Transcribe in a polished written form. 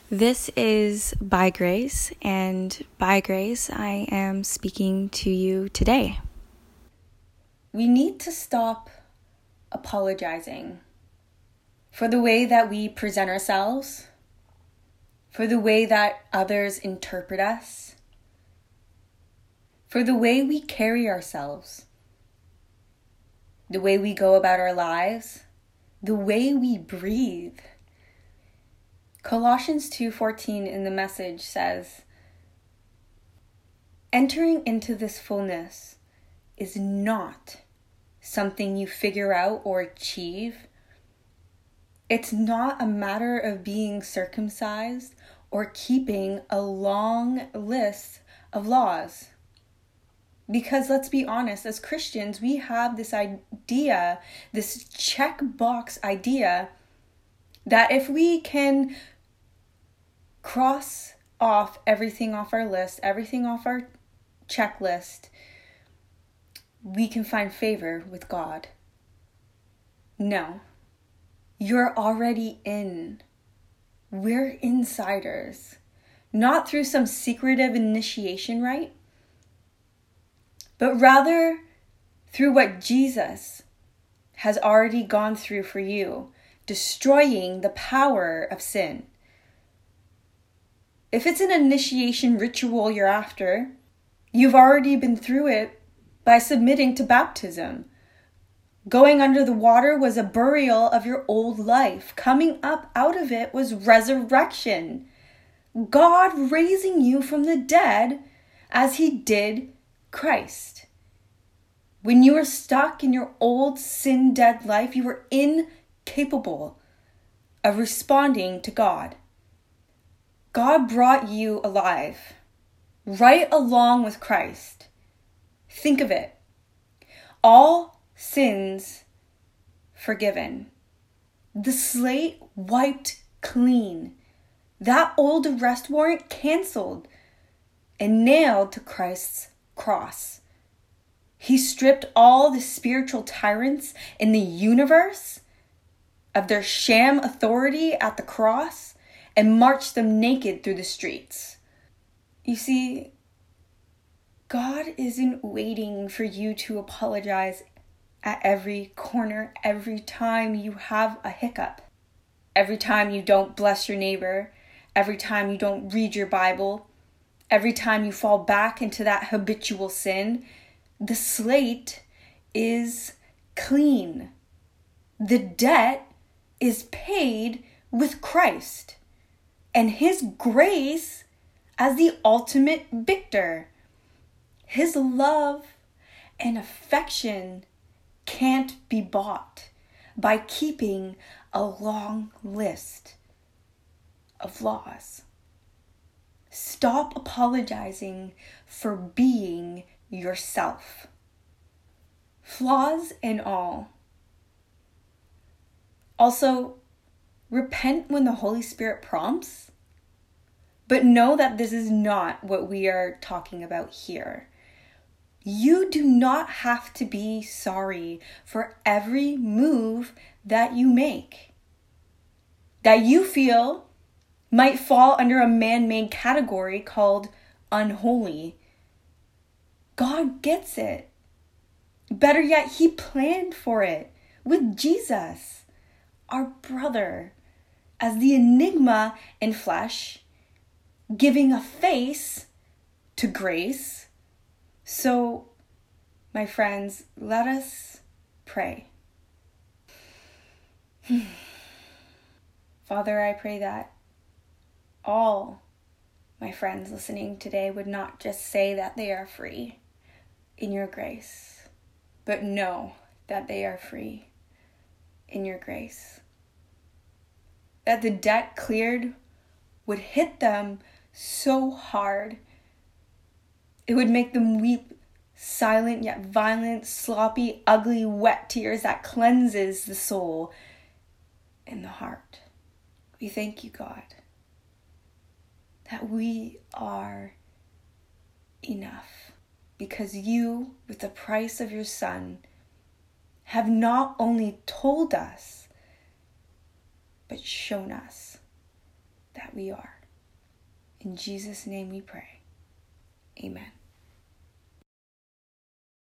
This is By Grace, and by grace, I am speaking to you today. We need to stop apologizing for the way that we present ourselves, for the way that others interpret us, for the way we carry ourselves, the way we go about our lives, the way we breathe. Colossians 2:14 in the Message says, "Entering into this fullness is not something you figure out or achieve. It's not a matter of being circumcised or keeping a long list of laws." Because let's be honest, as Christians, we have this idea, this checkbox idea, that if we can cross off everything off our list, everything off our checklist, we can find favor with God. No, you're already in. We're insiders, not through some secretive initiation rite, but rather through what Jesus has already gone through for you, destroying the power of sin. If it's an initiation ritual you're after, you've already been through it by submitting to baptism. Going under the water was a burial of your old life. Coming up out of it was resurrection. God raising you from the dead as he did Christ. When you were stuck in your old sin-dead life, you were incapable of responding to God. God brought you alive, right along with Christ. Think of it. All sins forgiven. The slate wiped clean. That old arrest warrant canceled and nailed to Christ's cross. He stripped all the spiritual tyrants in the universe of their sham authority at the cross and marched them naked through the streets. You see, God isn't waiting for you to apologize at every corner, every time you have a hiccup, every time you don't bless your neighbor, every time you don't read your Bible, every time you fall back into that habitual sin. The slate is clean. The debt is paid with Christ and his grace as the ultimate victor. His love and affection can't be bought by keeping a long list of laws. Stop apologizing for being yourself, flaws and all. Also, repent when the Holy Spirit prompts, but know that this is not what we are talking about here. You do not have to be sorry for every move that you make, that you feel might fall under a man-made category called unholy. God gets it. Better yet, he planned for it with Jesus, our brother, as the enigma in flesh, giving a face to grace. So, my friends, let us pray. Father, I pray that all my friends listening today would not just say that they are free in your grace, but know that they are free in your grace. That the debt cleared would hit them so hard, it would make them weep silent yet violent, sloppy, ugly, wet tears that cleanses the soul and the heart. We thank you, God, that we are enough because you, with the price of your Son, have not only told us, but shown us that we are. In Jesus' name we pray. Amen.